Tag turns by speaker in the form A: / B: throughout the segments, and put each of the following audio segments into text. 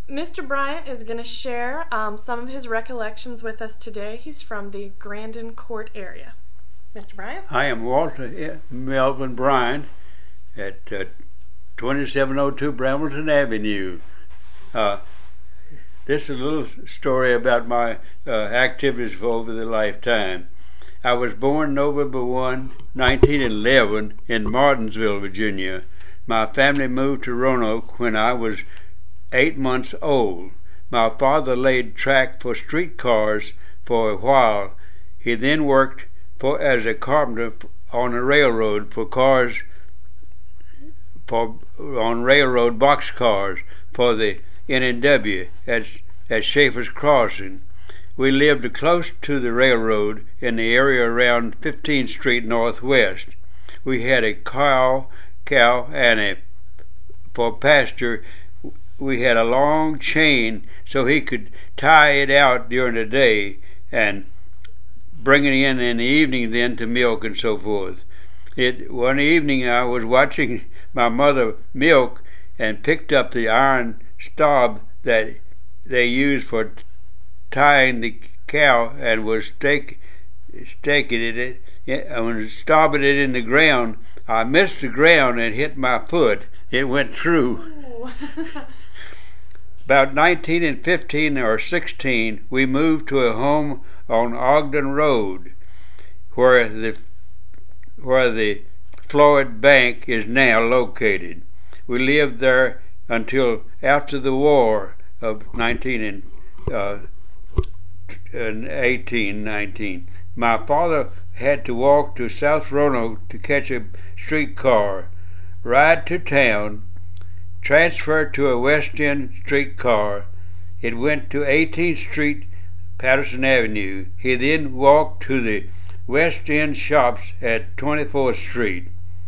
A: Mr. Bryant is going to share some of his recollections with us today. He's from the Grandin Court area. Mr. Bryant?
B: I am Walter Melvin Bryant at 2702 Brambleton Avenue. This is a little story about my activities for over the lifetime. I was born November 1, 1911 in Martinsville, Virginia. My family moved to Roanoke when I was 8 months old. My father laid track for streetcars for a while. He then worked as a carpenter on a railroad on railroad boxcars for the N&W at Schaefer's Crossing. We lived close to the railroad in the area around 15th Street Northwest. We had a cow, and for pasture we had a long chain so he could tie it out during the day and bring it in the evening then to milk and so forth. One evening I was watching my mother milk and picked up the iron stub that they used for tying the cow and was staking it and stomping it in the ground. I missed the ground and hit my foot. It went through. About 1915 or 16, we moved to a home on Ogden Road, where the Floyd Bank is now located. We lived there until after the war of 1819. My father had to walk to South Roanoke to catch a streetcar, ride to town, transfer to a West End streetcar. It went to 18th Street, Patterson Avenue. He then walked to the West End shops at 24th Street.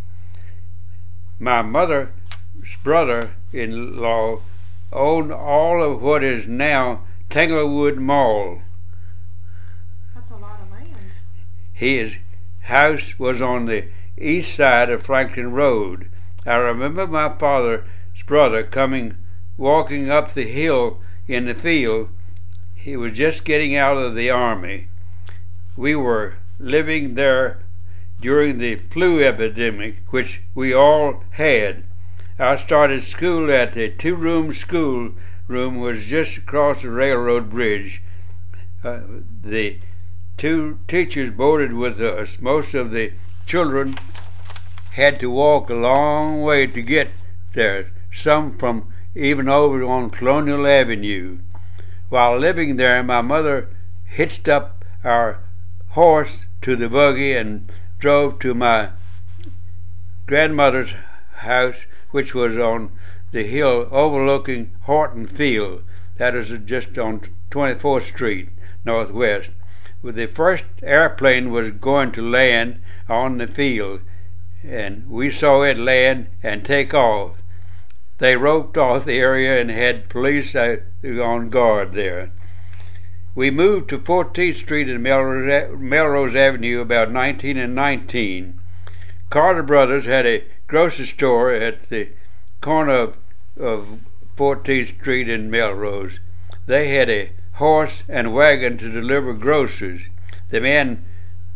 B: My mother's brother-in-law owned all of what is now Tanglewood Mall.
A: That's a lot of land.
B: His house was on the east side of Franklin Road. I remember my father's brother walking up the hill in the field. He was just getting out of the army. We were living there during the flu epidemic, which we all had. I started school at the two-room schoolroom was just across the railroad bridge. The two teachers boarded with us. Most of the children had to walk a long way to get there, some from even over on Colonial Avenue. While living there, my mother hitched up our horse to the buggy and drove to my grandmother's house, which was on the hill overlooking Horton Field. That is just on 24th Street Northwest. The first airplane was going to land on the field, and we saw it land and take off. They roped off the area and had police on guard there. We moved to 14th Street and Melrose Avenue about 1919. Carter Brothers had a grocery store at the corner of 14th Street and Melrose. They had a horse and wagon to deliver groceries. The man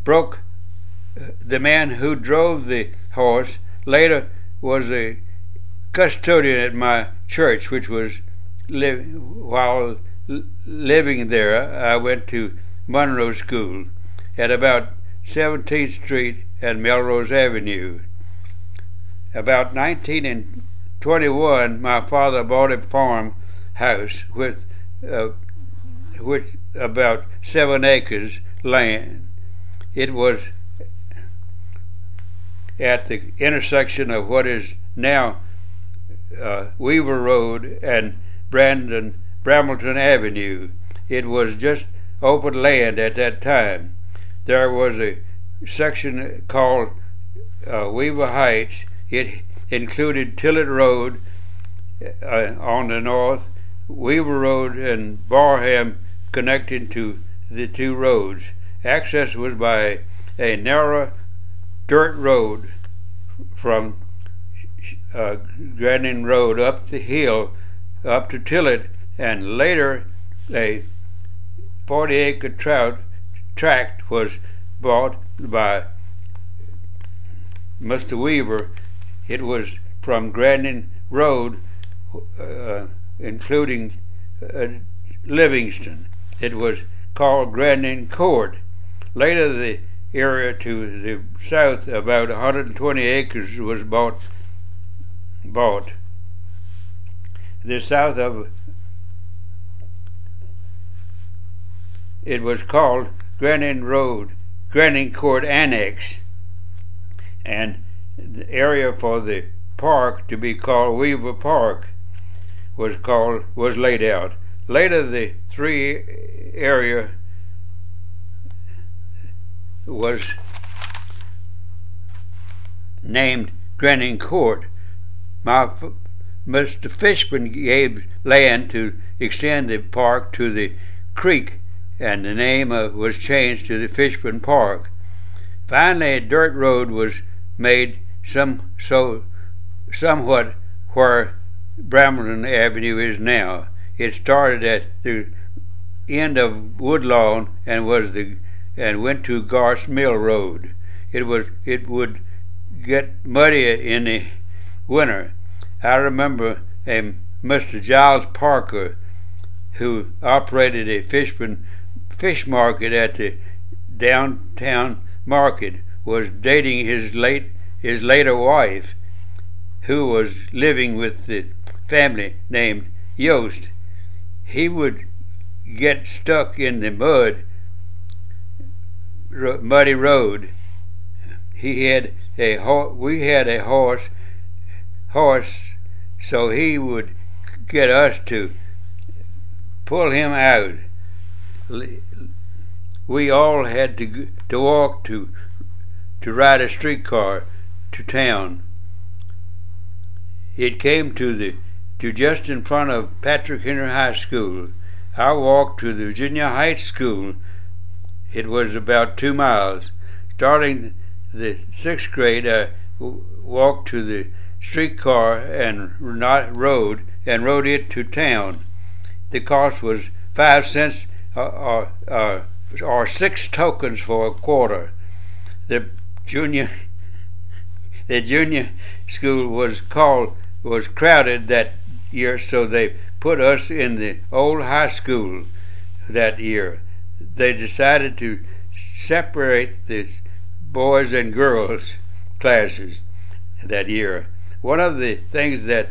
B: who drove the horse later was a custodian at my church, which was while living there. I went to Monroe School at about 17th Street and Melrose Avenue. About 1921, my father bought a farmhouse with about 7 acres land. It was at the intersection of what is now Weaver Road and Brambleton Avenue. It was just open land at that time. There was a section called Weaver Heights. It included Tillett Road on the north, Weaver Road and Barham connecting to the two roads. Access was by a narrow dirt road from Grandin Road up the hill up to Tillett and later a 40-acre tract was bought by Mr. Weaver. It was from Grandin Road, including Livingston. It was called Grandin Court. Later, the area to the south, about 120 acres, was bought. The south of it was called Grandin Road, Grandin Court Annex, and the area for the park to be called Weaver Park was laid out. Later, the three area was named Grandin Court. Mr. Fishman gave land to extend the park to the creek, and the name was changed to the Fishman Park. Finally, a dirt road was made somewhat where Brambleton Avenue is now. It started at the end of Woodlawn and went to Garth Mill Road. It would get muddy in the winter. I remember Mr. Giles Parker, who operated a fish market at the downtown market, was dating his later wife, who was living with the family named Yost. He would get stuck in the muddy road. We had a horse, so he would get us to pull him out. We all had to walk to ride a streetcar to town. It came to just in front of Patrick Henry High School. I walked to the Virginia Heights School. It was about 2 miles. Starting the 6th grade, I walked to the streetcar and rode it to town. The cost was 5 cents or 6 tokens for a quarter. The junior school was crowded that year, so they put us in the old high school that year. They decided to separate the boys and girls classes that year. One of the things that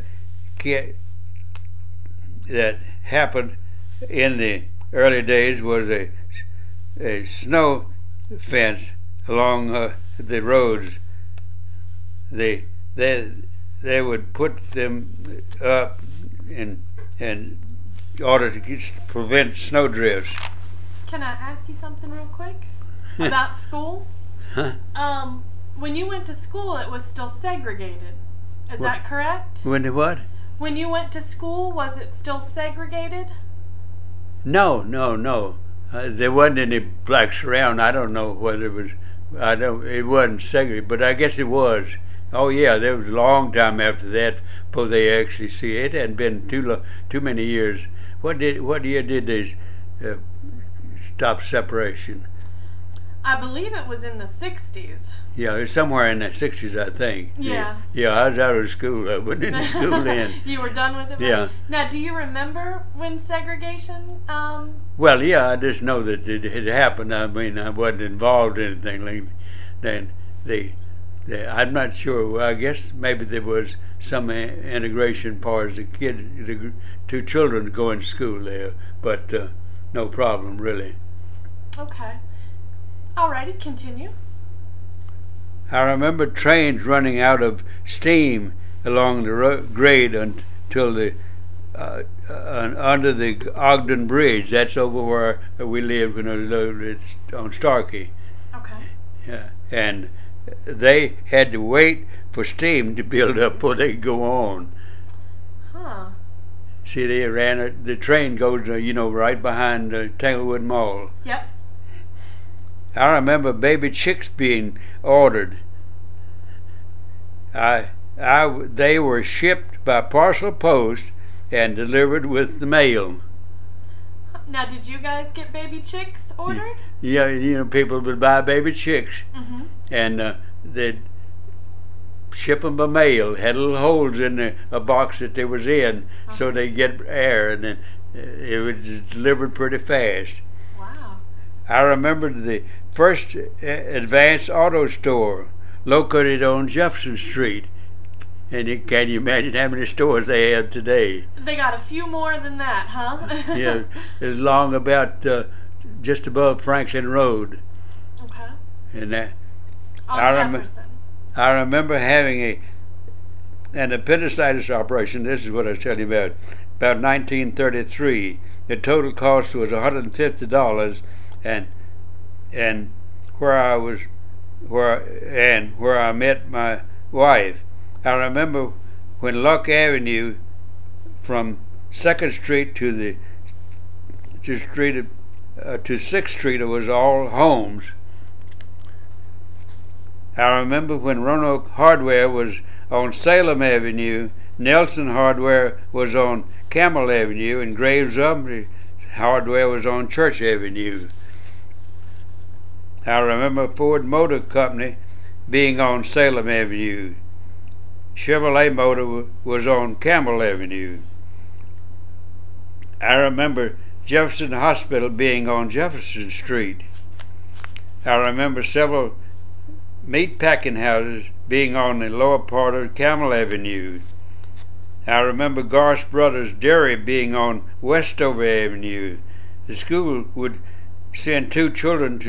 B: happened in the early days was a snow fence along the roads. They would put them up in order to prevent snow drifts.
A: Can I ask you something real quick about school?
B: Huh?
A: When you went to school, it was still segregated. Is that correct?
B: When the what?
A: When you went to school, was it still segregated?
B: No. There wasn't any blacks around. I don't know whether it was. It wasn't segregated, but I guess it was. Oh yeah, there was a long time after that before they actually see it. It hadn't been too many years. What year did they stop separation?
A: I believe it was in the 60s.
B: Yeah, it was somewhere in the 60s, I think.
A: Yeah.
B: Yeah, I was out of school. I wasn't in school then.
A: You were done with it?
B: Yeah.
A: Now, do you remember when segregation?
B: Well, yeah, I just know that it had happened. I mean, I wasn't involved in anything like then. I'm not sure. Well, I guess maybe there was some integration part as the 2 children going to school there, but no problem really.
A: Okay. Alrighty, continue.
B: I remember trains running out of steam along the grade until under the Ogden Bridge. That's over where we lived when I lived on Starkey.
A: Okay.
B: Yeah, and they had to wait for steam to build up before they could go on.
A: Huh.
B: See, they ran it. The train goes, right behind Tanglewood Mall.
A: Yep.
B: I remember baby chicks being ordered. They were shipped by parcel post and delivered with the mail.
A: Now, did you guys get baby chicks ordered?
B: Yeah, people would buy baby chicks,
A: Mm-hmm.
B: and they'd ship them by mail. Had little holes in a box that they was in, so they get air, and then it was delivered pretty fast.
A: Wow.
B: I remember the first Advance Auto Store located on Jefferson Street. And can you imagine how many stores they have today?
A: They got a few more than that, huh?
B: Yeah, it's long about just above Franklin Road.
A: Okay.
B: And
A: On
B: I
A: Jefferson.
B: I remember having an appendicitis operation. This is what I was telling you about 1933. The total cost was $150, and where I met my wife. I remember when Luck Avenue from 2nd Street to 6th Street, it was all homes. I remember when Roanoke Hardware was on Salem Avenue, Nelson Hardware was on Camel Avenue, and Graves Hardware was on Church Avenue. I remember Ford Motor Company being on Salem Avenue. Chevrolet Motor was on Campbell Avenue. I remember Jefferson Hospital being on Jefferson Street. I remember several meat packing houses being on the lower part of Campbell Avenue. I remember Garth Brothers Dairy being on Westover Avenue. The school would send 2 children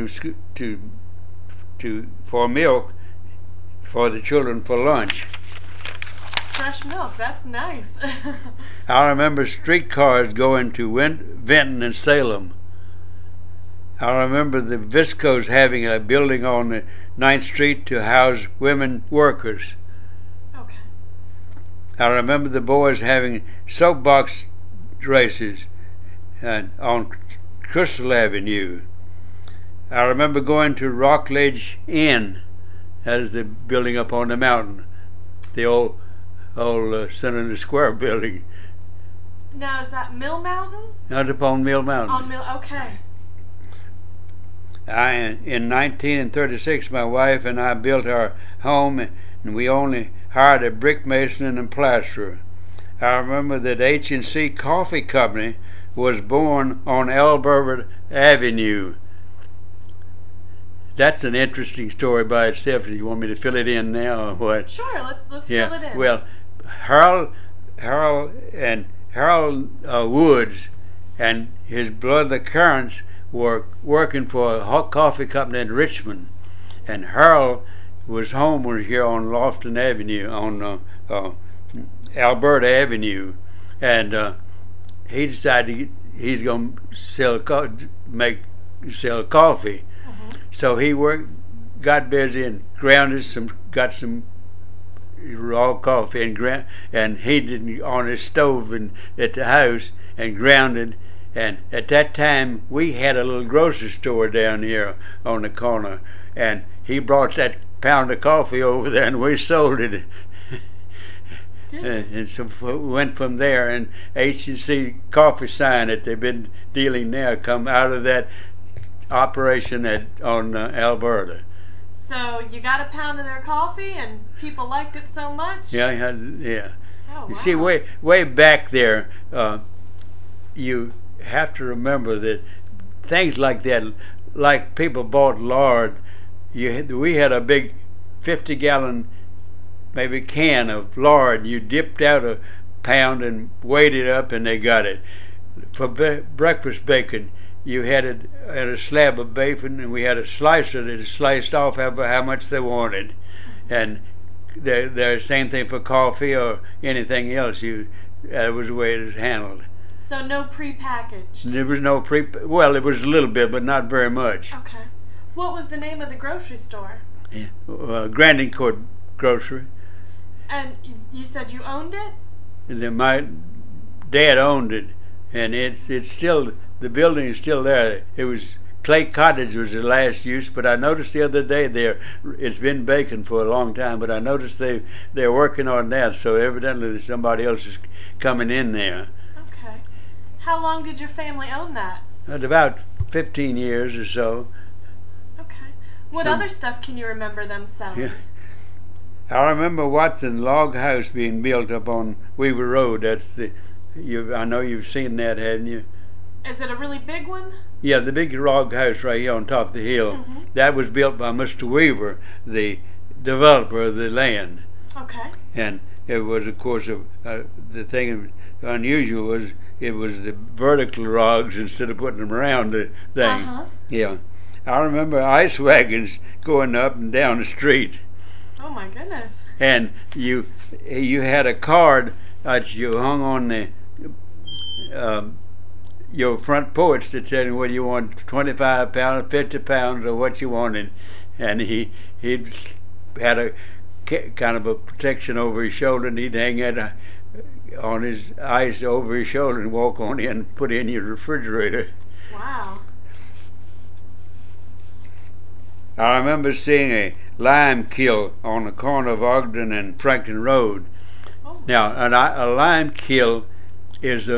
B: for milk for the children for lunch.
A: Fresh milk, that's nice.
B: I remember streetcars going to Vinton and Salem. I remember the Viscos having a building on the 9th Street to house women workers.
A: Okay.
B: I remember the boys having soapbox races on Crystal Avenue. I remember going to Rockledge Inn. That is the building up on the mountain. The old Senator Square building.
A: Now, is that Mill Mountain?
B: Out upon Mill Mountain.
A: On Mill, okay.
B: In 1936, my wife and I built our home, and we only hired a brick mason and a plasterer. I remember that H&C Coffee Company was born on Alberta Avenue. That's an interesting story by itself. Do you want me to fill it in now or what?
A: Sure, let's fill it in.
B: Well, Harold Woods and his brother Clarence were working for a hot coffee company in Richmond, and Harold was homeowner here on Lofton Avenue, on Alberta Avenue, and he decided he's going to sell coffee.
A: Mm-hmm.
B: So he got busy and got some raw coffee and heated it on his stove at the house and ground it. And at that time, we had a little grocery store down here on the corner, and he brought that pound of coffee over there, and we sold it. And so we went from there, and H&C Coffee Sign that they've been dealing now come out of that operation on Alberta.
A: So you got a pound of their coffee, and people liked it so much?
B: Yeah.
A: Oh, wow.
B: You see, way back there, you have to remember that things like that, like people bought lard. We had a big 50-gallon maybe can of lard. You dipped out a pound and weighed it up, and they got it. For breakfast bacon, you had it at a slab of bacon, and we had a slicer that sliced off how much they wanted. And the same thing for coffee or anything else. That was the way it was handled.
A: So no prepackaged?
B: There was no well, it was a little bit, but not very much.
A: Okay. What was the name of the grocery store?
B: Grandin Court Grocery.
A: And you said you owned it?
B: And then my dad owned it, and it's still, the building is still there. It was clay cottage was the last use, but I noticed the other day it's been vacant for a long time, but I noticed they're working on that, so evidently somebody else is coming in there.
A: Okay. How long did your family own that?
B: It's about 15 years or so.
A: Okay. What other stuff can you remember them selling?
B: Yeah. I remember Watson Log House being built up on Weaver Road. I know you've seen that, haven't you?
A: Is it a really big one?
B: Yeah, the big log house right here on top of the hill.
A: Mm-hmm.
B: That was built by Mr. Weaver, the developer of the land.
A: Okay.
B: And it was, of course, the thing unusual was it was the vertical logs instead of putting them around the thing.
A: Uh-huh.
B: Yeah. I remember ice wagons going up and down the street.
A: Oh my goodness.
B: And you had a card that you hung on the your front porch that said whether you want 25 pounds, 50 pounds, or what you wanted. And he had a kind of a protection over his shoulder, and he'd hang it on his ice over his shoulder and walk on in and put it in your refrigerator.
A: Wow.
B: I remember seeing a lime kiln on the corner of Ogden and Franklin Road.
A: Oh.
B: Now, a lime kiln is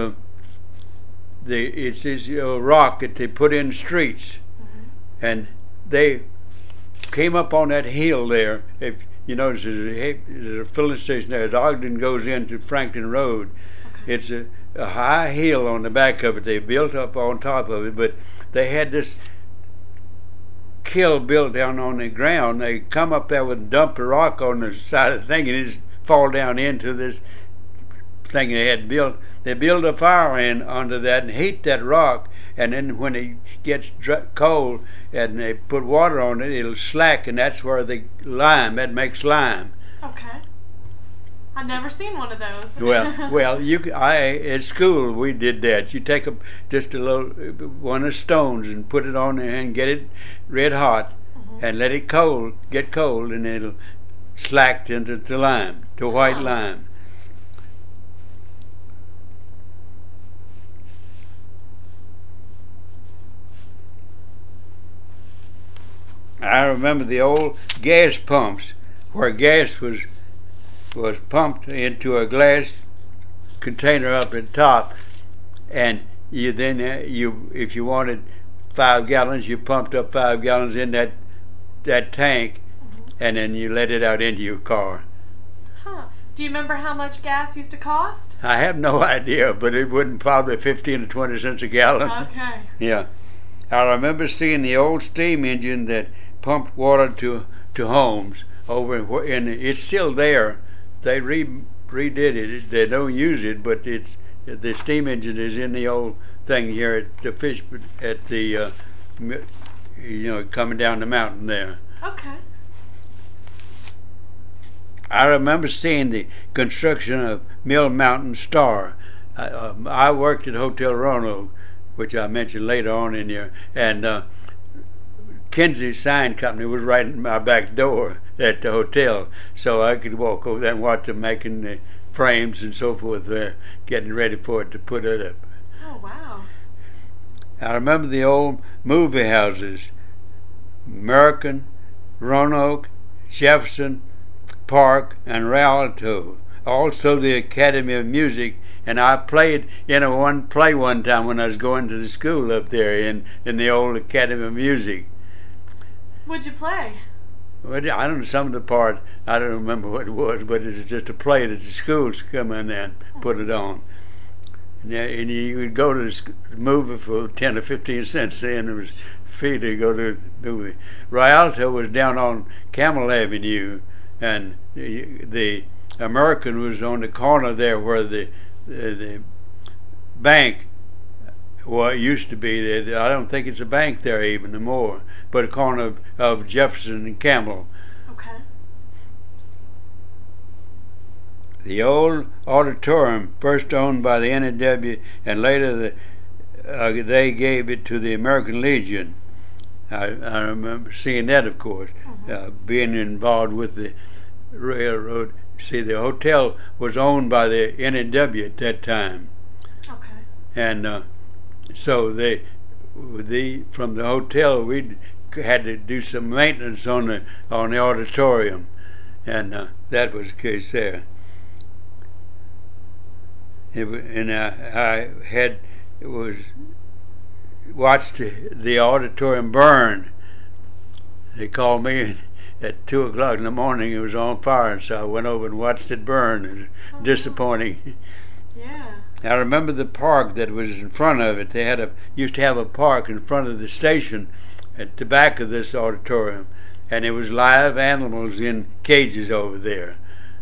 B: it's this rock that they put in streets,
A: Mm-hmm.
B: and they came up on that hill there. If you notice, there's a filling station there. As Ogden goes into Franklin Road,
A: Okay.
B: it's a high hill on the back of it. They built up on top of it, but they had this kiln built down on the ground. They come up there with dump a rock on the side of the thing, and it just fall down into this thing they had built. They build a fire in under that and heat that rock, and then when it gets cold and they put water on it, it'll slack, and that's where that makes lime.
A: Okay. I've never seen one of those.
B: Well, at school we did that. You take just a little one of the stones and put it on there and get it red hot,
A: Mm-hmm.
B: and let it get cold, and it'll slack into lime, to white
A: Huh.
B: lime. I remember the old gas pumps where gas was pumped into a glass container up at the top, and if you wanted 5 gallons, you pumped up 5 gallons in that tank,
A: Mm-hmm.
B: and then you let it out into your car.
A: Huh. Do you remember how much gas used to cost?
B: I have no idea, but it wouldn't probably 15 to 20 cents a gallon.
A: Okay.
B: Yeah. I remember seeing the old steam engine that pumped water to homes over and it's still there. They redid it. They don't use it, but the steam engine is in the old thing here at the fish at the coming down the mountain there.
A: Okay.
B: I remember seeing the construction of Mill Mountain Star. I worked at Hotel Roanoke, which I mentioned later on in here, and Kinsey Sign Company was right in my back door at the hotel, so I could walk over there and watch them making the frames and so forth there, getting ready for it to put it up.
A: Oh, wow.
B: I remember the old movie houses, American, Roanoke, Jefferson, Park, and Rialto. Also the Academy of Music, and I played in one play one time when I was going to the school up there in the old Academy of Music.
A: What'd you play?
B: Well, I don't know some of the part. I don't remember what it was, but it was just a play that the schools come in there and put it on. And you would go to the movie for 10 or 15 cents. Then it was free to go to the movie. Rialto was down on Camel Avenue, and the American was on the corner there where the bank used to be. I don't think it's a bank there even anymore, but a corner of Jefferson and Camel.
A: Okay.
B: The old auditorium, first owned by the NAW, and later they gave it to the American Legion. I remember seeing that, of course, being involved with the railroad. See, the hotel was owned by the NAW at that time.
A: Okay.
B: And so from the hotel, we had to do some maintenance on the auditorium, and that was the case there. I watched the auditorium burn. They called me at 2 o'clock in the morning. It was on fire, and so I went over and watched it burn. It was disappointing.
A: Yeah.
B: I remember the park that was in front of it. They used to have a park in front of the station at the back of this auditorium, and it was live animals in cages over there.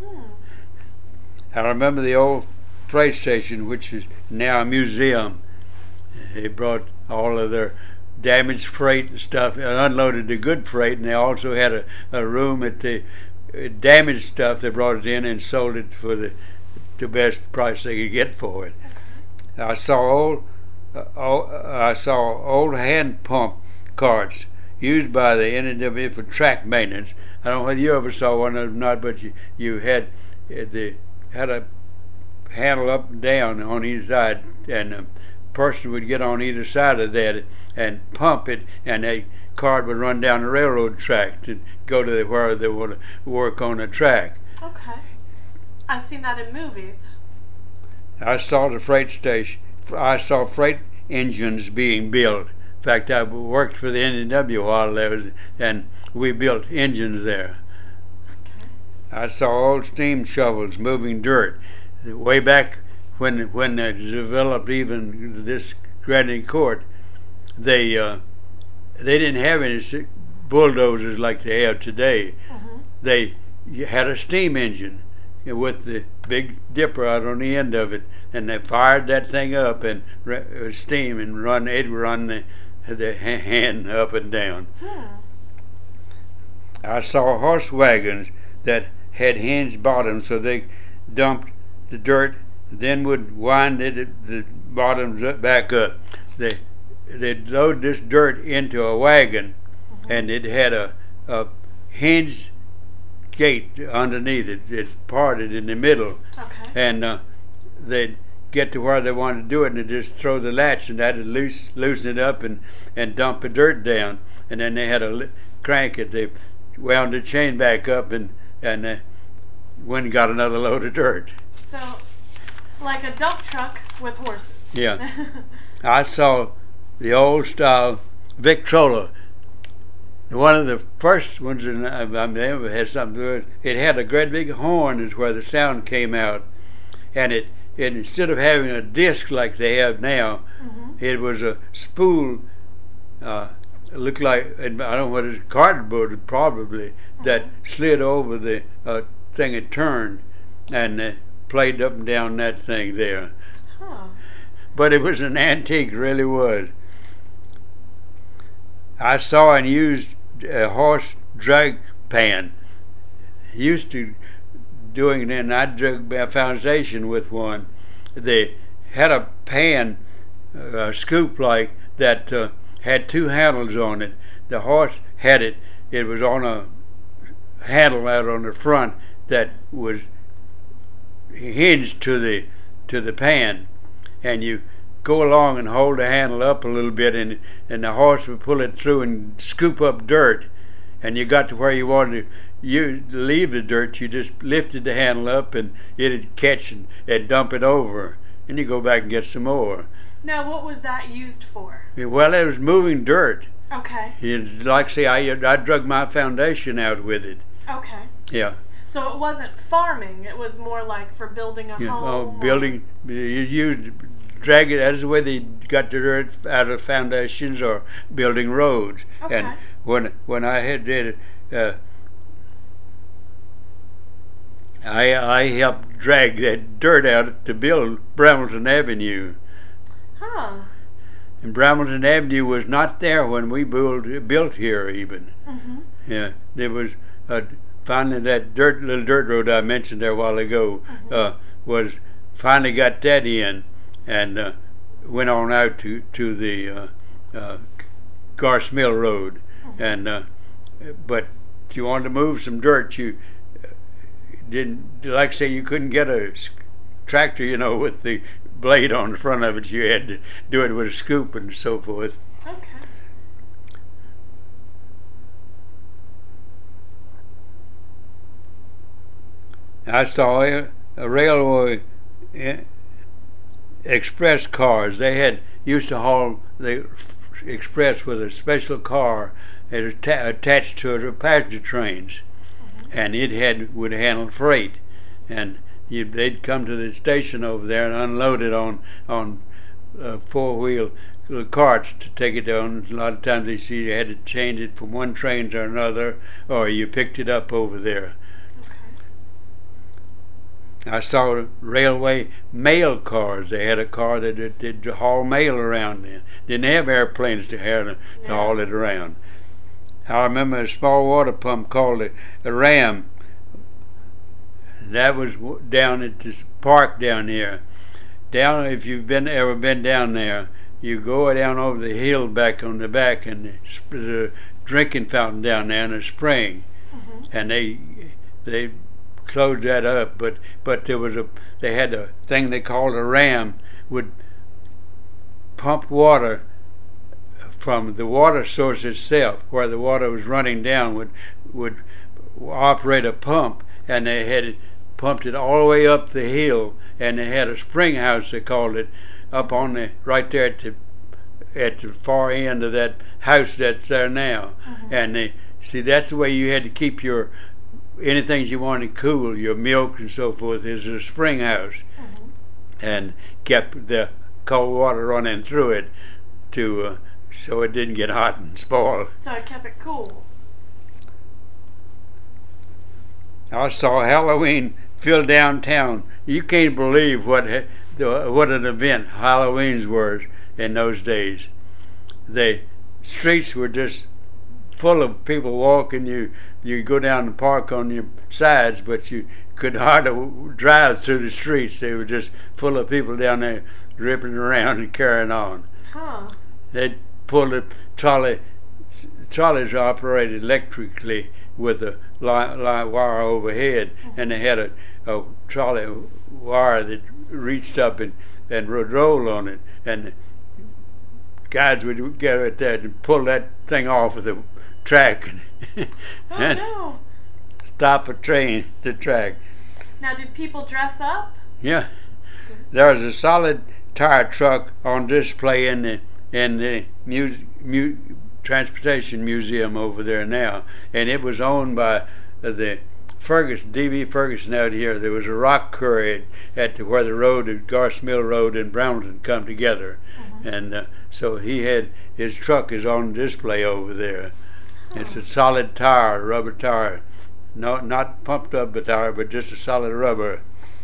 B: I remember the old freight station, which is now a museum. They brought all of their damaged freight and stuff and unloaded the good freight, and they also had a room at the damaged stuff. They brought it in and sold it for the best price they could get for it. I saw old hand pump carts used by the NNW for track maintenance. I don't know whether you ever saw one of them or not, but you had a handle up and down on each side, and a person would get on either side of that and pump it, and a cart would run down the railroad track to go to where they want to work on the track.
A: Okay. I've seen that in movies.
B: I saw the freight station. I saw freight engines being built. In fact, I worked for the NNW while there, and we built engines there.
A: Okay.
B: I saw old steam shovels moving dirt. Way back when they developed even this Grandin Court, they didn't have any bulldozers like they have today. They had a steam engine with the big dipper out on the end of it, and they fired that thing up and steam and it'd run the hand up and down. I saw horse wagons that had hinged bottoms, so they dumped the dirt, then would wind the bottoms back up. They'd load this dirt into a wagon, and it had a hinged gate underneath it. It's parted in the middle.
A: Okay.
B: And they'd get to where they wanted to do it, and they'd just throw the latch, and that'd loosen it up and dump the dirt down. And then they had to crank it. They wound the chain back up and went and got another load of dirt.
A: So, like a dump truck with horses.
B: Yeah. I saw the old style Victrola. One of the first ones that I ever had something to do with it. It had a great big horn is where the sound came out. And it instead of having a disc like they have now, it was a spool, it looked like, I don't know what it is, cardboard probably, that slid over the thing it turned, and played up and down that thing there. But it was an antique, really was. I saw and used a horse drag pan. Used to doing it, and I drug a foundation with one. They had a pan, a scoop like that, had two handles on it. The horse had it. It was on a handle out on the front that was hinged to the pan, and you go along and hold the handle up a little bit, and the horse would pull it through and scoop up dirt, and you got to where you wanted to leave the dirt. You just lifted the handle up, and it'd catch and dump it over, and you go back and get some more.
A: Now, what was that used for?
B: Well, it was moving dirt.
A: Okay.
B: Like say, I drug my foundation out with it.
A: Okay.
B: Yeah.
A: So it wasn't farming, it was more like for building a home?
B: Oh, building, you drag it, that's the way they got the dirt out of foundations or building roads.
A: Okay.
B: And when I had did it, I helped drag that dirt out to build Brambleton Avenue.
A: Huh.
B: And Brambleton Avenue was not there when we built here even. Yeah, there was finally that little dirt road I mentioned there a while ago was finally got that in, and went on out to the Garce Mill Road, and but if you wanted to move some dirt, you didn't, like say, you couldn't get a tractor, with the blade on the front of it. You had to do it with a scoop and so forth.
A: Okay.
B: I saw a railway express cars. They had used to haul the express with a special car attached to it of passenger trains, and it would handle freight, and they'd come to the station over there and unload it on four-wheel carts to take it down. A lot of times they see you had to change it from one train to another, or you picked it up over there. I saw railway mail cars. They had a car that did haul mail around then. Didn't have airplanes to haul it around. I remember a small water pump called a Ram. That was down at this park down here. If you've ever been down there, you go down over the hill back on the back, and there's a drinking fountain down there and a spring. And they closed that up, but they had a thing they called a Ram, would pump water from the water source itself, where the water was running down, would operate a pump, and they had it pumped it all the way up the hill, and they had a spring house, they called it, up on right there at the far end of that house that's there now. And that's the way you had to keep anything you wanted cool, your milk and so forth, is a spring house, and kept the cold water running through it so it didn't get hot and spoil.
A: So it kept it cool.
B: I saw Halloween fill downtown. You can't believe what an event Halloweens were in those days. The streets were just full of people walking. You go down the park on your sides, but you could hardly drive through the streets. They were just full of people down there ripping around and carrying on. They'd pull the trolley. Trolleys are operated electrically with a wire overhead, and they had a trolley wire that reached up and would roll on it, and guys would get at that and pull that thing off of the track and stop the track.
A: Now, did people dress up?
B: Yeah, there was a solid tire truck on display in the Transportation Museum over there now, and it was owned by the D.B. Ferguson out here. There was a rock quarry at where the road, Garth Mill Road and Brownton come together, and so his truck is on display over there. It's a solid tire, rubber tire, not pumped up tire, but just a solid rubber.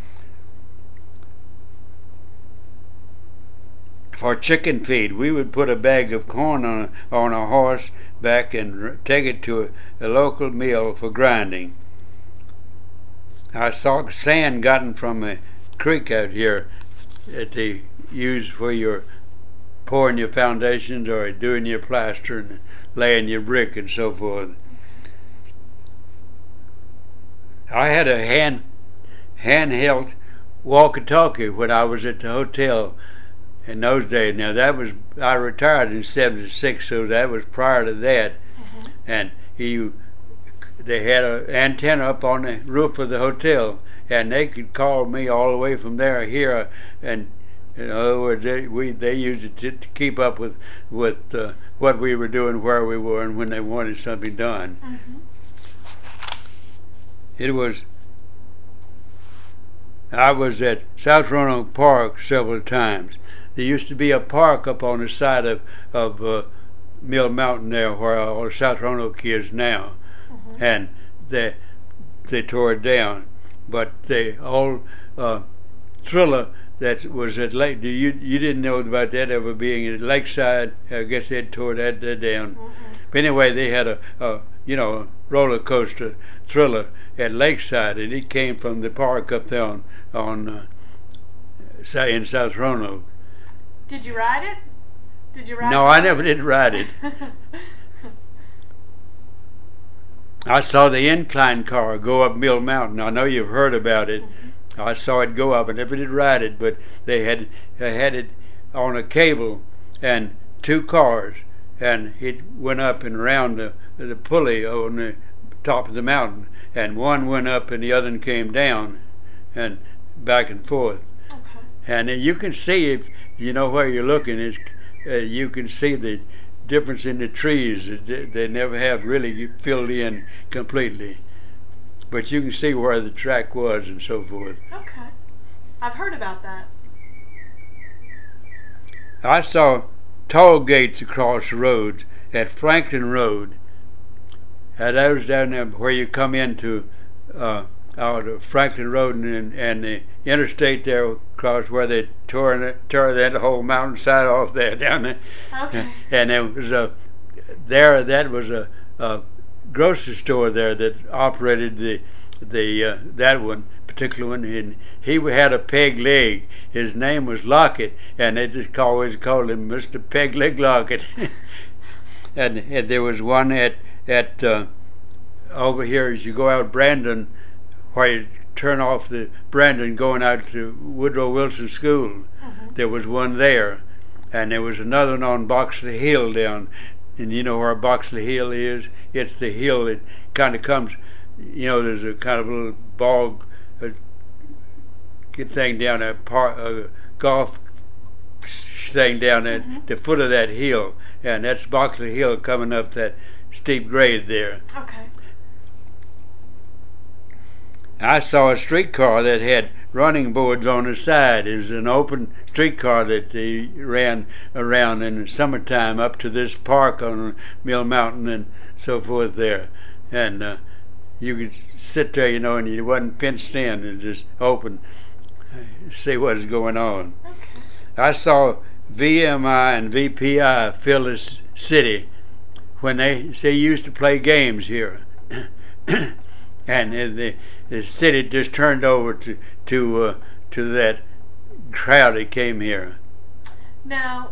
B: For chicken feed, we would put a bag of corn on a horse back and take it to a local mill for grinding. I saw sand gotten from a creek out here that they use for your pouring your foundations or doing your plaster and laying your brick and so forth. I had a handheld walkie-talkie when I was at the hotel in those days. Now I retired in '76, so that was prior to that. And they had an antenna up on the roof of the hotel, and they could call me all the way from here. And in other words, they used it to keep up with what we were doing, where we were, and when they wanted something done. I was at South Roanoke Park several times. There used to be a park up on the side of Mill Mountain there, where all South Roanoke is now, and they tore it down. But the old Thriller that was at Lake, you didn't know about that ever being at Lakeside. I guess they tore that down. But anyway, they had a roller coaster Thriller at Lakeside, and it came from the park up there in South Roanoke.
A: Did you ride it?
B: No, I never did ride it. I saw the incline car go up Mill Mountain. I know you've heard about it. I saw it go up. I never did ride it, but they had it on a cable, and two cars and it went up and around the pulley on the top of the mountain, and one went up and the other one came down, and back and forth.
A: Okay.
B: And you can see, if you know where you're looking, is you can see the difference in the trees. They never have really filled in completely, but you can see where the track was and so forth.
A: Okay. I've heard about that.
B: I saw toll gates across the roads at Franklin Road. And that was down there where you come into out of Franklin Road and the interstate there across where they tore that whole mountainside off there down there.
A: Okay.
B: And there was that was a grocery store there that operated the that one particular one, and he had a peg leg. His name was Lockett, and they just always called him Mr. Peg Leg Lockett. and there was one at over here as you go out Brandon, where you turn off the Brandon going out to Woodrow Wilson School.
A: Mm-hmm.
B: There was one there, and there was another one on Boxley Hill down. And you know where Boxley Hill is? It's the hill that kind of comes, there's a kind of little bog thing down there, golf thing down at the foot of that hill, and that's Boxley Hill coming up that steep grade there.
A: Okay.
B: I saw a streetcar that had running boards on the side. It was an open streetcar that they ran around in the summertime up to this park on Mill Mountain and so forth there. And you could sit there, and you wasn't fenced in, and just open, see what is going on.
A: Okay.
B: I saw VMI and VPI fill this city when they used to play games here. And the city just turned over to that crowd that came here.
A: Now,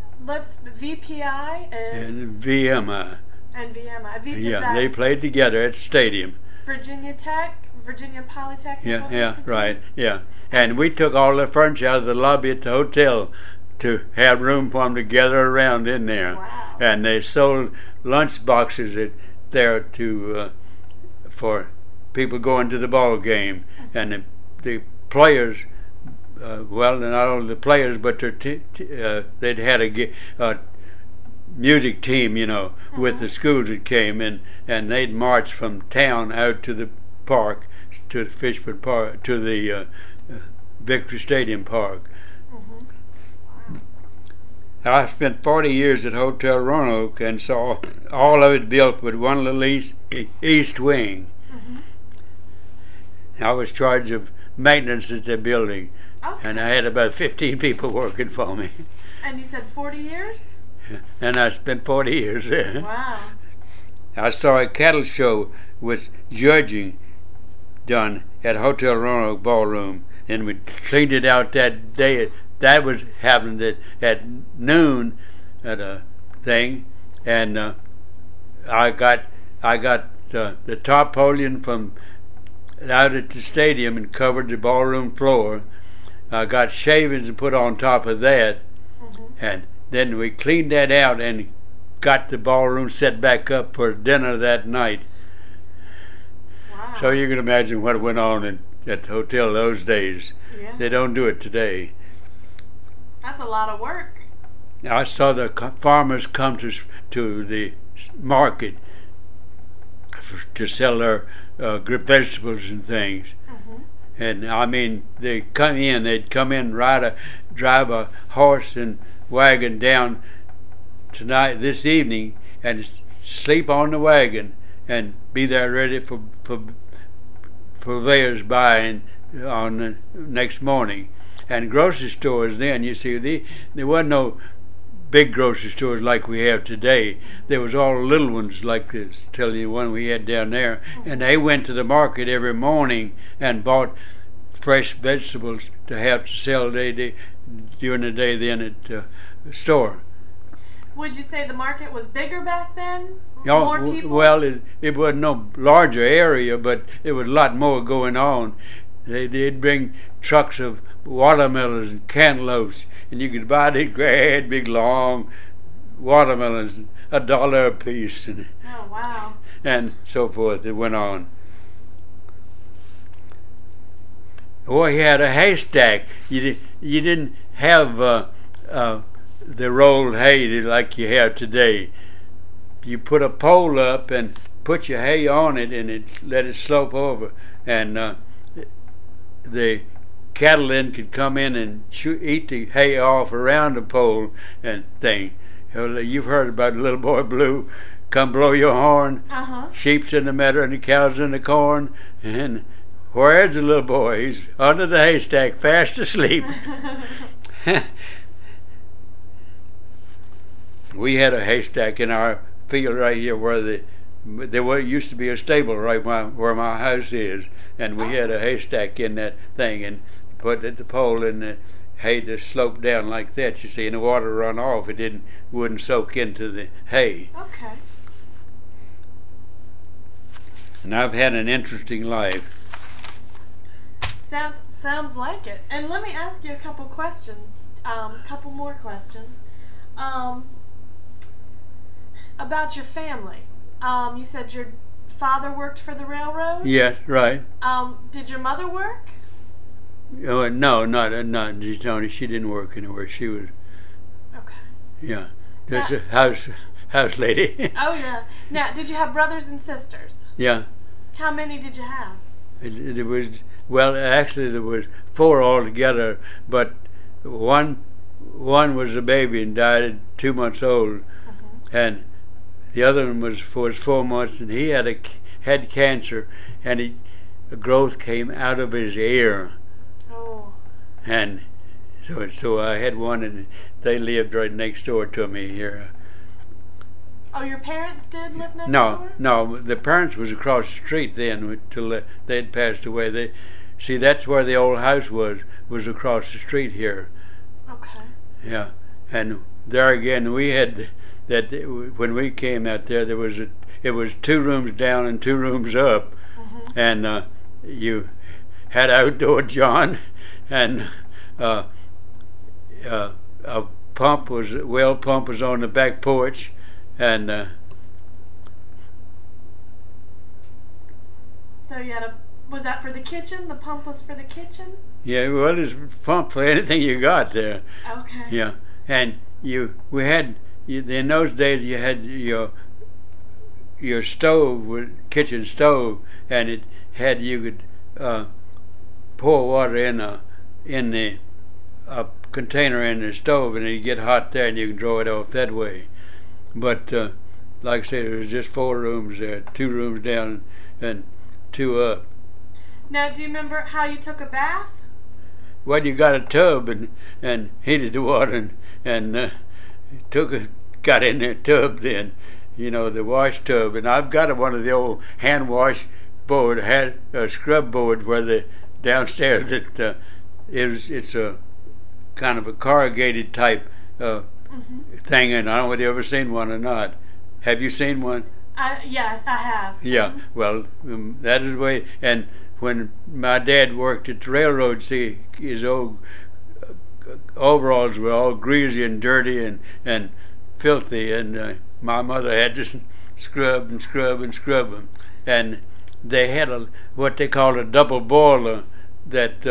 A: VPI is
B: and VMI.
A: And VMI.
B: Yeah, they played together at the stadium.
A: Virginia Polytechnical
B: Yeah,
A: Institute?
B: right. Yeah, and we took all the furniture out of the lobby at the hotel to have room for them to gather around in there.
A: Wow.
B: And they sold lunch boxes there to for people going to the ball game, and the players, not only the players, but they'd had a music team, with the schools that came in, and they'd march from town out to the park, to the Fishburne Park, to the Victory Stadium Park.
A: Mm-hmm. Wow.
B: I spent 40 years at Hotel Roanoke and saw all of it built with one little east wing.
A: Mm-hmm.
B: I was charged of maintenance at the building, and I had about 15 people working for me.
A: And you said 40 years?
B: And I spent 40 years there.
A: Wow.
B: I saw a cattle show with judging done at Hotel Roanoke Ballroom, and we cleaned it out that day. That was happening at noon at a thing, and I got the tarpaulin from out at the stadium and covered the ballroom floor. I got shavings and put on top of that, and then we cleaned that out and got the ballroom set back up for dinner that night.
A: Wow.
B: So you can imagine what went on at the hotel those days.
A: Yeah.
B: They don't do it today.
A: That's a lot of work.
B: I saw the farmers come to the market to sell their vegetables and things.
A: Mm-hmm.
B: And I mean, they'd come in, drive a horse and wagon down this evening, and sleep on the wagon and be there ready for purveyors buying on the next morning. And grocery stores then, you see, there wasn't no big grocery stores like we have today. There was all little ones like this, tell you one we had down there. And they went to the market every morning and bought fresh vegetables to have to sell during the day then at the store.
A: Would you say the market was bigger back then?
B: Oh,
A: More people?
B: well, it wasn't no larger area, but there was a lot more going on. They'd bring trucks of watermelons and cantaloupes, and you could buy these great big long watermelons $1 a piece,
A: Oh, wow.
B: and so forth. It went on. Or he had a haystack. You didn't have the rolled hay like you have today. You put a pole up and put your hay on it, and let it slope over, and the cattle then could come in and eat the hay off around the pole and thing. You've heard about Little Boy Blue, come blow your horn. Sheep's in the meadow and the cows in the corn, and where's the little boy? He's under the haystack, fast asleep. We had a haystack in our field right here where there used to be a stable right where my house is, and we had a haystack in that thing, and put the pole in the hay to slope down like that, you see, and the water run off. It wouldn't soak into the hay.
A: Okay.
B: And I've had an interesting life.
A: Sounds like it. And let me ask you a couple questions. Couple more questions. About your family. You said your father worked for the railroad?
B: Yes, right.
A: Did your mother work?
B: Oh, no, not Tony. She didn't work anywhere. She was. Okay. Yeah, just a house lady.
A: Oh yeah. Now, did you have brothers and sisters?
B: Yeah.
A: How many did you have?
B: There was actually there was 4 altogether, but one was a baby and died at 2 months old, and the other one was 4 months, and he had cancer, and a growth came out of his ear.
A: Oh.
B: And so I had one, and they lived right next door to me here.
A: Oh, your parents did live next door?
B: No, the parents was across the street then till they'd passed away. That's where the old house was across the street here.
A: Okay.
B: Yeah, and there again we had that when we came out there. It was 2 rooms down and 2 rooms up, and you had outdoor John, and a well pump was on the back porch, and
A: so you had was that for the kitchen? The pump was for the kitchen?
B: Yeah, well, it's a pump for anything you got there.
A: Okay.
B: Yeah, and in those days you had your stove, kitchen stove, and you could pour water in the container in the stove, and it'd get hot there, and you can draw it off that way. But like I said, it was just 4 rooms there, 2 rooms down and 2 up.
A: Now, do you remember how you took a bath?
B: Well, you got a tub and heated the water and got in the tub then, the wash tub. And I've got one of the old hand wash board, had a scrub board where the downstairs it's a kind of a corrugated type thing, and I don't know whether you ever seen one or not. Have you seen one?
A: Yeah, I have.
B: Yeah, well, that is the way. And when my dad worked at the railroad, see, his old overalls were all greasy and dirty and filthy, and my mother had to scrub and scrub and scrub them. And they had what they called a double boiler. That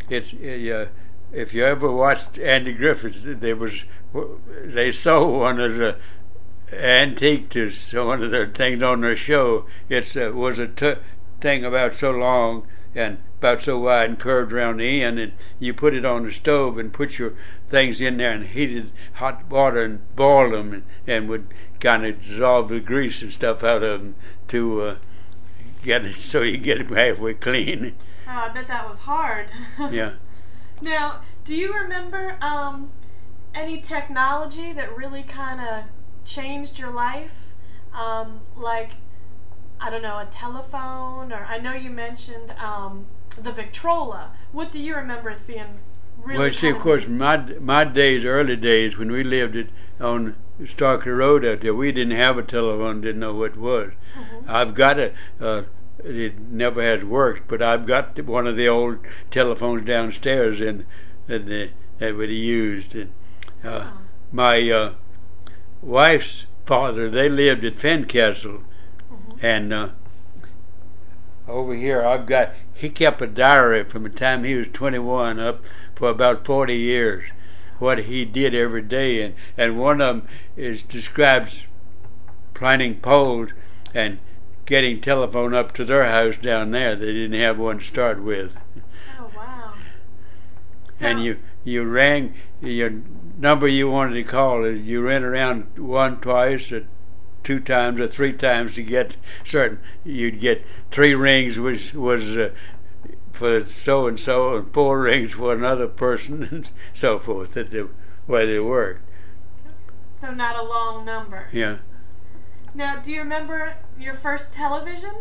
B: if you ever watched Andy Griffith, they sold one as a antique to one of their things on their show. It was a thing about so long and about so wide and curved around the end, and you put it on the stove and put your things in there and heated hot water and boiled them and would kind of dissolve the grease and stuff out of them to get it so you get them halfway clean.
A: Oh, I bet that was hard.
B: Yeah.
A: Now, do you remember any technology that really kind of changed your life? Like, I don't know, a telephone, or I know you mentioned the Victrola. What do you remember as being really?
B: Well, see, of course, my days, early days, when we lived on Starker Road out there, we didn't have a telephone, didn't know what it was. I've got it never has worked, but I've got one of the old telephones downstairs that we used. And my wife's father, they lived at Fincastle, and over here he kept a diary from the time he was 21 up for about 40 years, what he did every day, and one of them describes planting poles and getting telephone up to their house down there. They didn't have one to start with.
A: Oh, wow. So,
B: and you rang your number you wanted to call. You ran around one, twice, or two times, or three times to get certain. You'd get 3 rings, which was for so and so, and 4 rings for another person, and so forth. That's the way they worked.
A: So not a long number.
B: Yeah.
A: Now, do you remember your first television?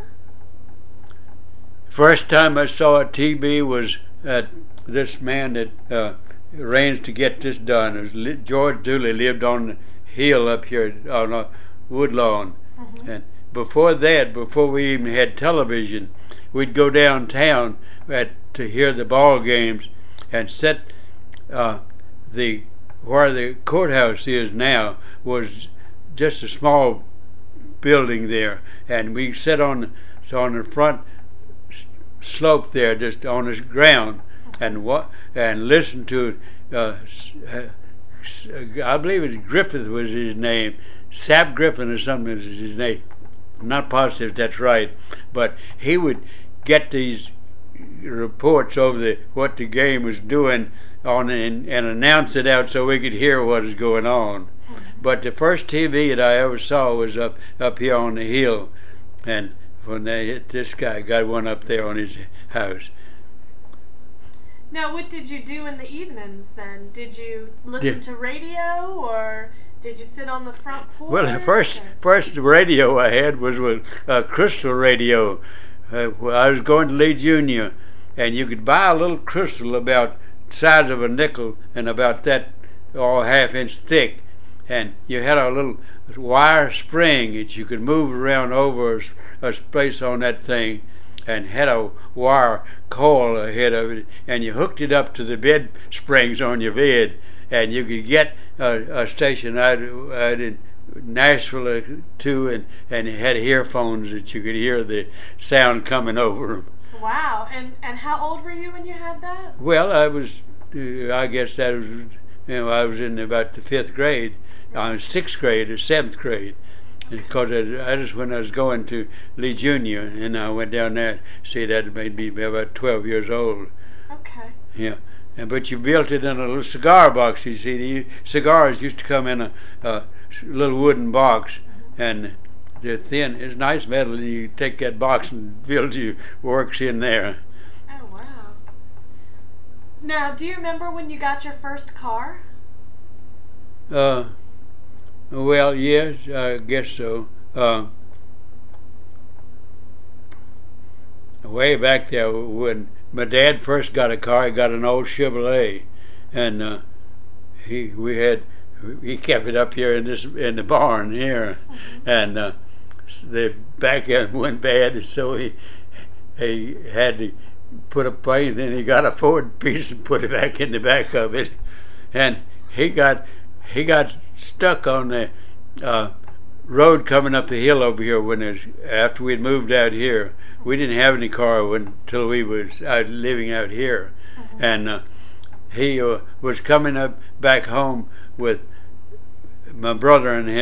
B: First time I saw a TV was at this man that arranged to get this done. It was George Dooley lived on the hill up here on a Woodlawn. And before that, before we even had television, we'd go downtown to hear the ball games and sit where the courthouse is now was just a small building there, and we sit on the front slope there, just on the ground, and listen to I believe it's Griffith was his name, Sap Griffin or something is his name. I'm not positive that's right, but he would get these reports over what the game was doing and announce it out so we could hear what was going on. But the first TV that I ever saw was up here on the hill, and when this guy got one up there on his house.
A: Now, what did you do in the evenings then? Did you listen to radio, or did you sit on the front porch?
B: Well, the first radio I had was with crystal radio. I was going to Lee Junior, and you could buy a little crystal about the size of a nickel and about that all half-inch thick, and you had a little wire spring that you could move around over a space on that thing, and had a wire coil ahead of it, and you hooked it up to the bed springs on your bed, and you could get a station out in Nashville too, and it had earphones that you could hear the sound coming over them.
A: Wow. And how old were you when you had that?
B: Well, I guess that was, I was in about the 5th grade. I was 6th grade or 7th grade. Because I just when I was going to Lee Junior, and I went down there. See, that made me about 12 years old.
A: Okay.
B: Yeah, but you built it in a little cigar box. You see, the cigars used to come in a little wooden box, and they're thin. It's nice metal, and you take that box and build your works in there.
A: Oh, wow. Now, do you remember when you got your first car?
B: Well, yes, I guess so. Way back there, when my dad first got a car, he got an old Chevrolet, and he kept it up here in the barn here, and the back end went bad, and so he had to put a paint, and he got a Ford piece and put it back in the back of it, and he got stuck on the road coming up the hill over here after we'd moved out here. We didn't have any car until we was living out here, and he was coming up back home with my brother and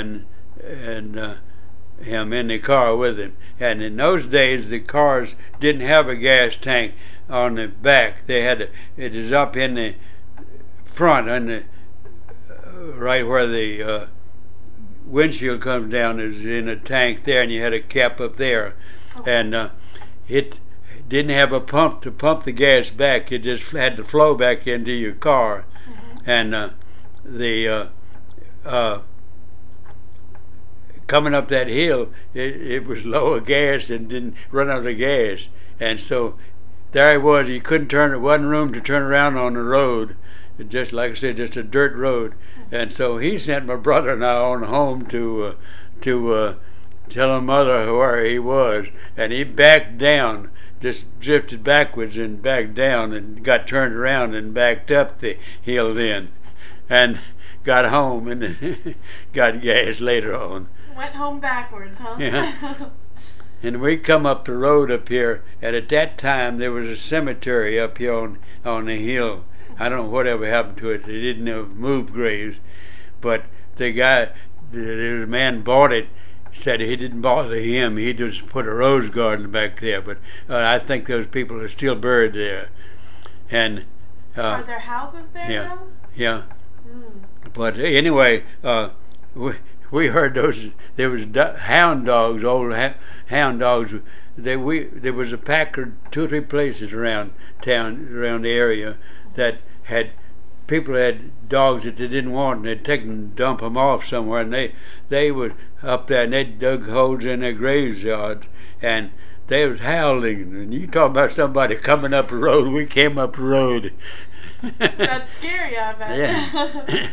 B: him in the car with him. And in those days, the cars didn't have a gas tank on the back. It was up in the front, right where the windshield comes down, is in a tank there, and you had a cap up there. Okay. And it didn't have a pump to pump the gas back. It just had to flow back into your car. And coming up that hill, it was low of gas and didn't run out of gas. And so there he was. He couldn't turn. It wasn't room to turn around on the road. Just like I said, just a dirt road. And so he sent my brother and I on home to tell his mother where he was, and he backed down, just drifted backwards and backed down, and got turned around and backed up the hill then. And got home and then got gas later on.
A: Went home backwards, huh?
B: Yeah. And we come up the road up here, and at that time there was a cemetery up here on the hill. I don't know whatever happened to it. They didn't have moved graves, but the man bought it. Said he didn't bother him. He just put a rose garden back there. But I think those people are still buried there. And
A: are there houses there now?
B: Yeah. But anyway, we heard there was hound dogs, old hound dogs. There was a pack or 2 or 3 places around town, around the area, that people had dogs that they didn't want, and they'd take them and dump them off somewhere, and they would up there, and they dug holes in their graveyards, and they was howling. And you talk about somebody coming up the road, we came up the road.
A: That's scary, I bet.
B: Yeah.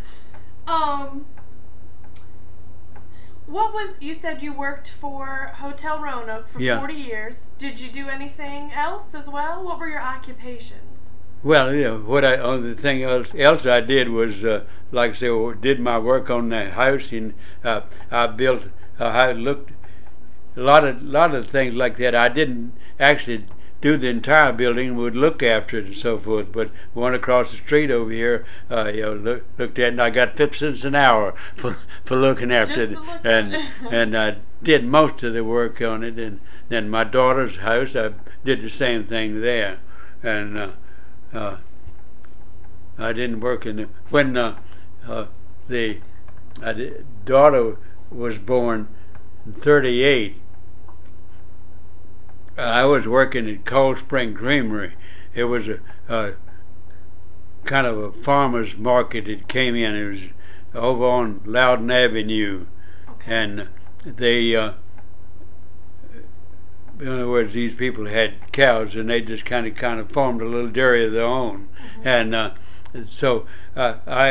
A: You said you worked for Hotel Roanoke for 40 years. Did you do anything else as well? What were your occupations?
B: Well, the thing else I did was, like I said, did my work on the house, and I built, I looked, a lot of things like that. I didn't actually do the entire building, would look after it and so forth, but one across the street over here, looked at it, and I got 50 cents an hour for looking after it, and I did most of the work on it. And then my daughter's house, I did the same thing there, and I didn't work in it. When the daughter was born in '38, I was working at Cold Spring Creamery. It was a kind of a farmer's market that came in. It was over on Loudon Avenue, and they, in other words, these people had cows, and they just kind of formed a little dairy of their own. And so I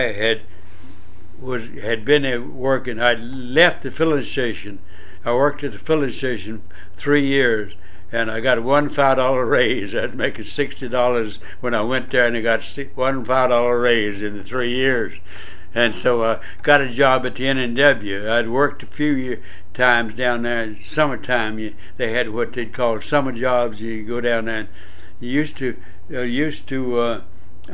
B: had been there working. I left the filling station. I worked at the filling station 3 years, and I got a $1 raise. I'd making $60 when I went there, and I got $1 raise in the 3 years. And so I got a job at the N&W. I'd worked a few times down there in summertime. They had what they'd call summer jobs. You go down there, and you used to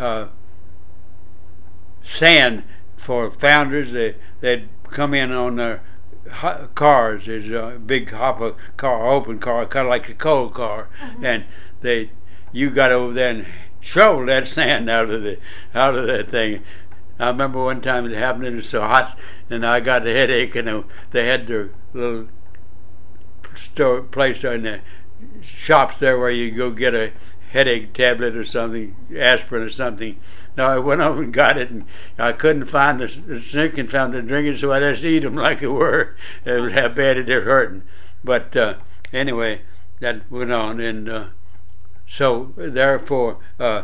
B: sand for Founders. They'd come in on their cars. There's a big hopper car, open car, kind of like a coal car, and you got over there and shoveled that sand out of that thing. I remember one time it happened, and it was so hot, and I got a headache, and they had their little place in the shops there where you go get a headache tablet or something, aspirin or something. No, I went over and got it, and I couldn't find the sink and found the drinking, so I just eat them like it were. It was how bad it was hurting. But anyway, that went on, and so therefore,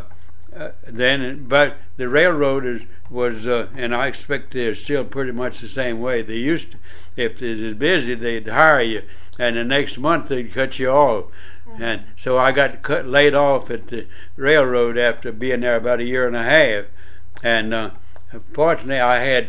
B: but the railroad was, and I expect they're still pretty much the same way. They used to, if it was busy, they'd hire you, and the next month they'd cut you off. And so I got laid off at the railroad after being there about 1.5 years. And fortunately, I had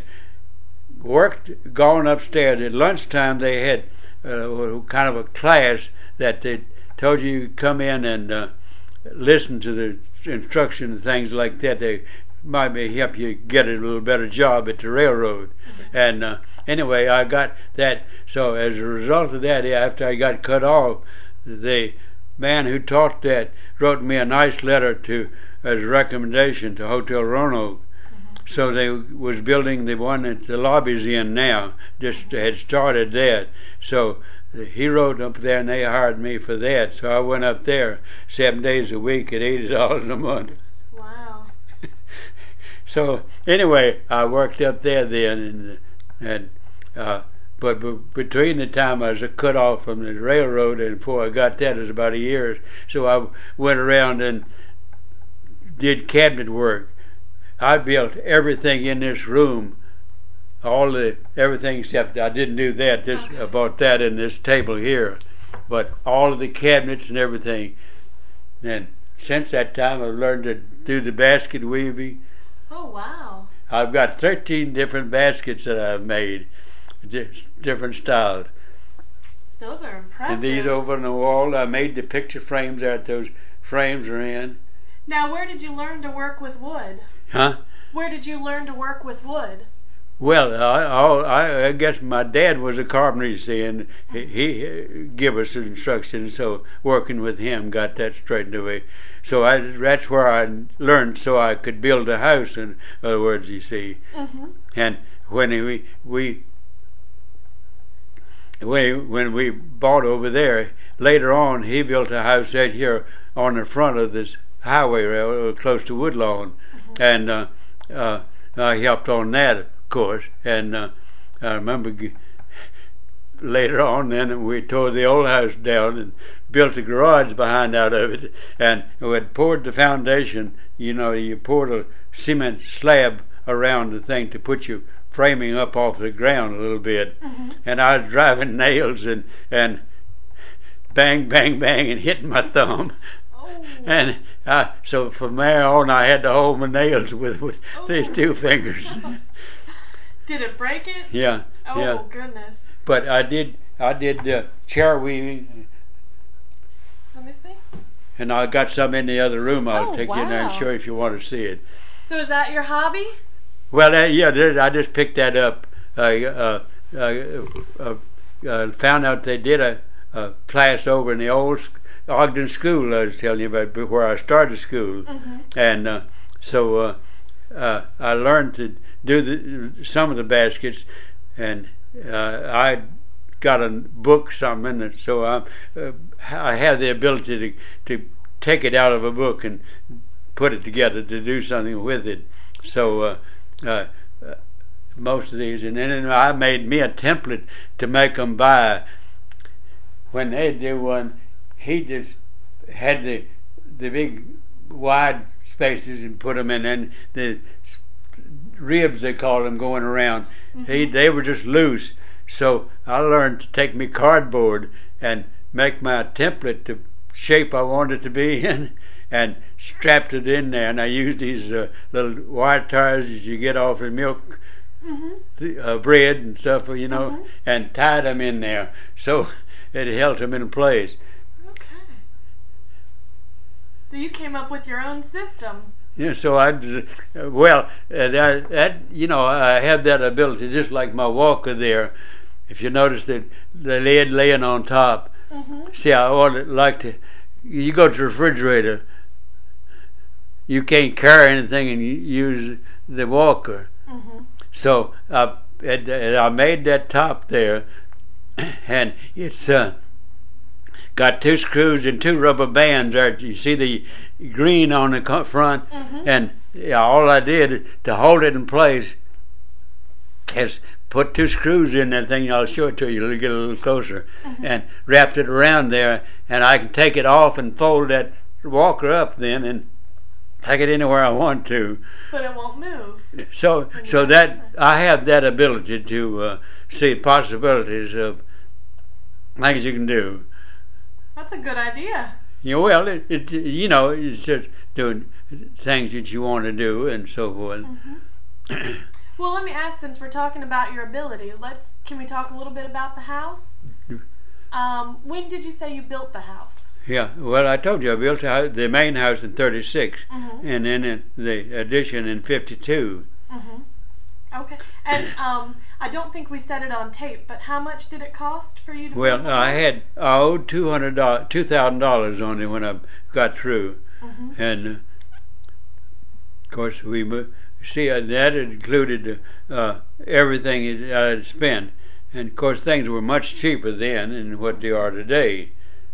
B: gone upstairs. At lunchtime, they had kind of a class that they told you to come in and listen to the instruction and things like that. They might help you get a little better job at the railroad. And anyway, I got that. So as a result of that, after I got cut off, the man who taught that wrote me a nice letter as a recommendation to Hotel Roanoke. So they was building the one that the lobby's in now, just had started that. So he wrote up there, and they hired me for that. So I went up there 7 days a week at $80 a month.
A: Wow.
B: So anyway, I worked up there then, but between the time I was cut off from the railroad and before I got that, it was about 1 year. So I went around and did cabinet work. I built everything in this room, everything except I didn't do that. I bought that in this table here, but all of the cabinets and everything. And since that time, I've learned to do the basket weaving.
A: Oh wow!
B: I've got 13 different baskets that I've made, different styles.
A: Those are impressive.
B: And these over on the wall, I made the picture frames that those frames are in.
A: Now, where did you learn to work with wood?
B: Huh?
A: Where did you learn to work with wood?
B: Well, I guess my dad was a carpenter, you see, and he gave us instructions. So working with him got that straightened away. So that's where I learned, so I could build a house. In other words, you see. Mm-hmm. And when we bought over there, later on, he built a house out here on the front of this highway, close to Woodlawn, mm-hmm. And I helped on that, of course. And I remember later on, then we tore the old house down and built a garage behind out of it, and we had poured the foundation. You know, you poured a cement slab around the thing to put your framing up off the ground a little bit, mm-hmm. and I was driving nails and bang, bang, bang, and hitting my thumb. Oh. And so from there on, I had to hold my nails with these two fingers.
A: Did it break it?
B: Yeah.
A: Oh,
B: yeah.
A: Goodness.
B: But I did chair weaving.
A: Let me see.
B: And I got some in the other room. I'll take
A: wow.
B: you in there and show you if you want to see it.
A: So is that your hobby?
B: Well, I just picked that up. Found out they did a class over in the old Ogden School I was telling you about, where I started school. Mm-hmm. And so I learned to do some of the baskets, and I got a book, something, and so I have the ability to take it out of a book and put it together to do something with it. So most of these, and then I made me a template to make them by. When they do one, he just had the big wide spaces and put them in, and the ribs, they call them, going around. Mm-hmm. They were just loose. So I learned to take me cardboard and make my template the shape I wanted it to be in, and strapped it in there. And I used these little wire ties as you get off the milk, mm-hmm. Bread and stuff, you know, mm-hmm. and tied them in there. So it held them in place.
A: Okay. So you came up with your own system.
B: Yeah, so that you know, I have that ability, just like my walker there. If you notice that the lid laying on top, mm-hmm. see, I would like to. You go to the refrigerator, you can't carry anything and you use the walker. Mm-hmm. So I made that top there, and it's got 2 screws and 2 rubber bands there. You see the green on the front, mm-hmm. and all I did to hold it in place is put 2 screws in that thing. I'll show it to you. You'll get a little closer, mm-hmm. and wrapped it around there, and I can take it off and fold that walker up then and take it anywhere I want to.
A: But it won't move.
B: So that I have that ability to see possibilities of things you can do.
A: That's a good idea.
B: Yeah, well, you know, it's just doing things that you want to do and so forth.
A: Mm-hmm. Well, let me ask, since we're talking about your ability, can we talk a little bit about the house? When did you say you built the house?
B: Yeah, well, I told you I built the main house in '36, mm-hmm. and then the addition in '52.
A: Mm-hmm. Okay, and I don't think we said it on tape, but how much did it cost for you to build the house? I owed $2,000 on it when I got through, mm-hmm. and of course that included everything I had spent, and of course things were much cheaper then than what they are today.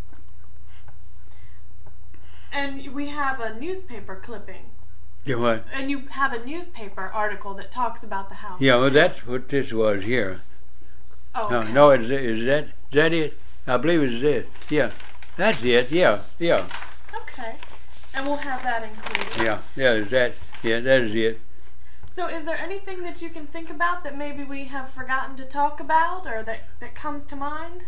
A: And we have a newspaper clipping.
B: You what?
A: And you have a newspaper article that talks about the house.
B: Yeah, well, that's what this was here.
A: Oh, okay.
B: No, is that it? I believe it's it. Yeah, that's it. Yeah.
A: Okay, and we'll have that included.
B: Yeah, that is it.
A: So is there anything that you can think about that maybe we have forgotten to talk about, or that comes to mind?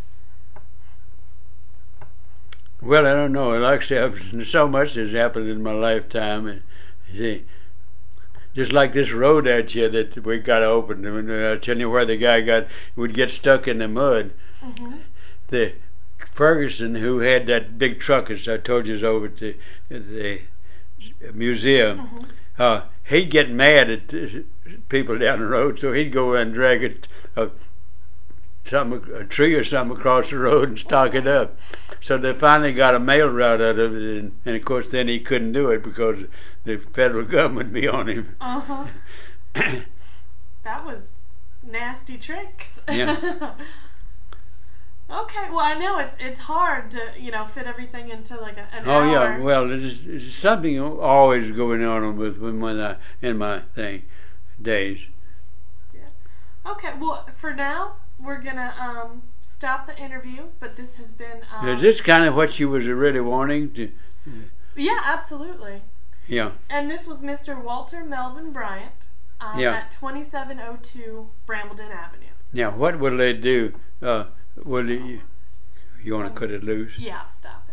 B: Well, I don't know. Like I said, so much has happened in my lifetime, and see, just like this road out here that we got open. And I tell you where the guy would get stuck in the mud.
A: Mm-hmm.
B: The Ferguson, who had that big truck, as I told you, is over at the museum.
A: Mm-hmm.
B: He'd get mad at people down the road, so he'd go and drag a tree or something across the road and stock it up. So they finally got a mail route out of it, and of course then he couldn't do it because the federal government would be on him.
A: Uh-huh. That was nasty tricks.
B: Yeah.
A: Okay, well I know it's hard to fit everything into like an
B: hour.
A: Yeah,
B: well there's something always going on with in my days.
A: Yeah. Okay, well for now we're gonna stop the interview, but this has been.
B: Is this kind of what you was really wanting to?
A: Yeah, absolutely.
B: Yeah.
A: And this was Mr. Walter Melvin Bryant at 2702 Brambleton Avenue.
B: Now, what will they do? You want to cut it loose?
A: Yeah, stop.